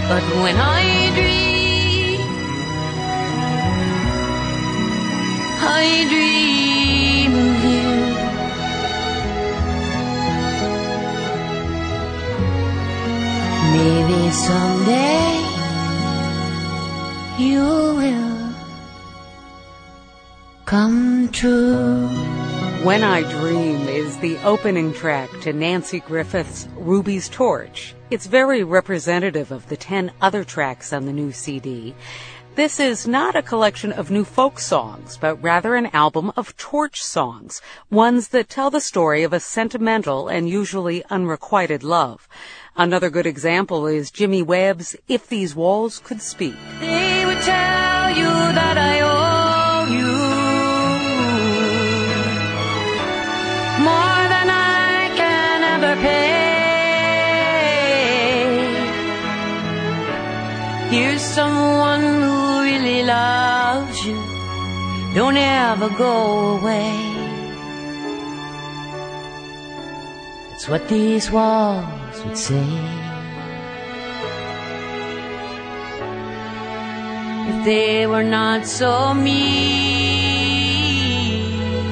But when I dream of you. Maybe someday you will come true. When I Dream is the opening track to Nanci Griffith's Ruby's Torch. It's very representative of the 10 other tracks on the new CD. This is not a collection of new folk songs, but rather an album of torch songs, ones that tell the story of a sentimental and usually unrequited love. Another good example is Jimmy Webb's If These Walls Could Speak. They would tell you that I owe you more than I can ever pay. Here's someone who really loves you. Don't ever go away. It's what these walls would say. If they were not so mean,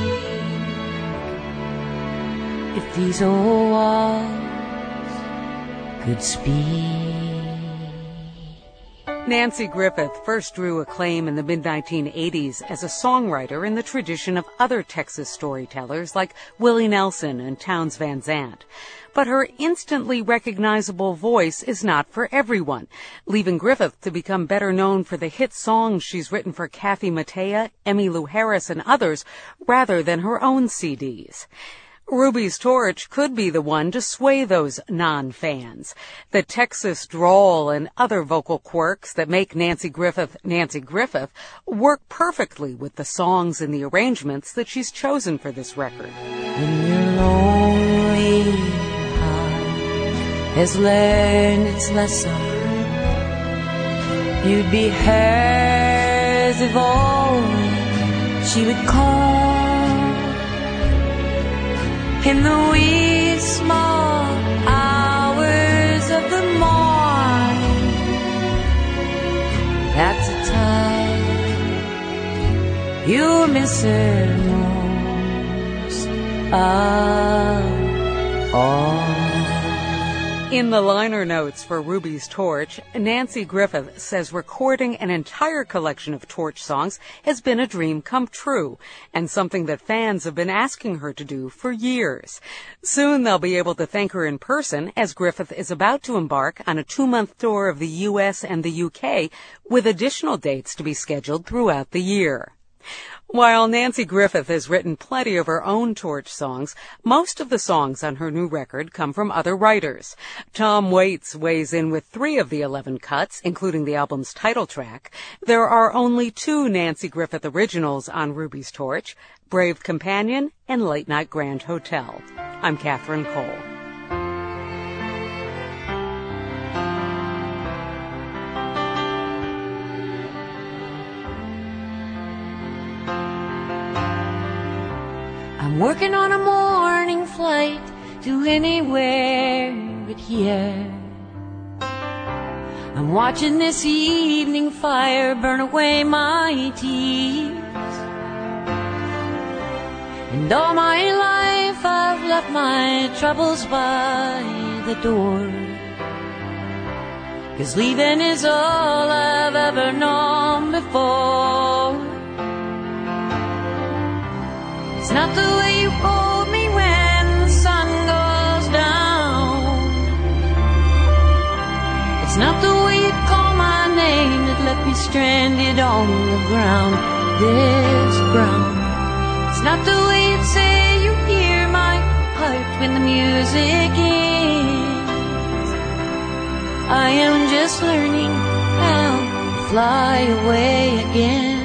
if these old walls could speak. Nanci Griffith first drew acclaim in the mid-1980s as a songwriter in the tradition of other Texas storytellers like Willie Nelson and Townes Van Zandt. But her instantly recognizable voice is not for everyone, leaving Griffith to become better known for the hit songs she's written for Kathy Mattea, Emmylou Harris, and others, rather than her own CDs. Ruby's Torch could be the one to sway those non-fans. The Texas drawl and other vocal quirks that make Nanci Griffith work perfectly with the songs and the arrangements that she's chosen for this record. When your lonely heart has learned its lesson, you'd be hers if only she would call. In the wee small hours of the morning, that's the time you miss her most of all. In the liner notes for Ruby's Torch, Nanci Griffith says recording an entire collection of torch songs has been a dream come true, and something that fans have been asking her to do for years. Soon they'll be able to thank her in person, as Griffith is about to embark on a 2-month tour of the U.S. and the UK, with additional dates to be scheduled throughout the year. While Nanci Griffith has written plenty of her own torch songs, most of the songs on her new record come from other writers. Tom Waits weighs in with 3 of the 11 cuts, including the album's title track. There are only 2 Nanci Griffith originals on Ruby's Torch, Brave Companion and Late Night Grand Hotel. I'm Katherine Cole. I'm working on a morning flight to anywhere but here. I'm watching this evening fire burn away my tears. And all my life I've left my troubles by the door, 'cause leaving is all I've ever known before. It's not the way you hold me when the sun goes down. It's not the way you call my name that left me stranded on the ground, this ground. It's not the way you say you hear my heart when the music ends. I am just learning how to fly away again.